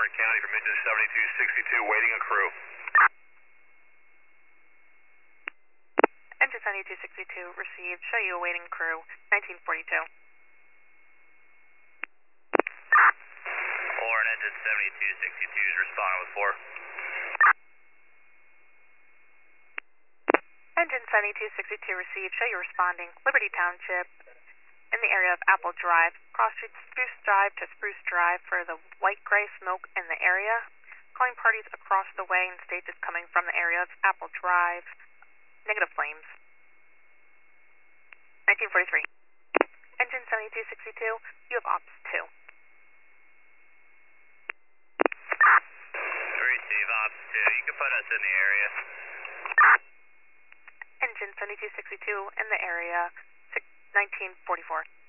Warren County from engine 7262, waiting a crew. Engine 7262 received. Show you awaiting crew. 1942. Warren, engine 7262 is responding with 4. Engine 7262 received. Show you responding. Liberty Township in the area of Apple Drive. Cross street Spruce Drive to Spruce Drive for the white gray smoke in the area. Calling parties across the way and stages coming from the area of Apple Drive. Negative flames. 1943. Engine 7262, you have ops 2. Receive ops 2. You can put us in the area. Engine 7262 in the area, 1944.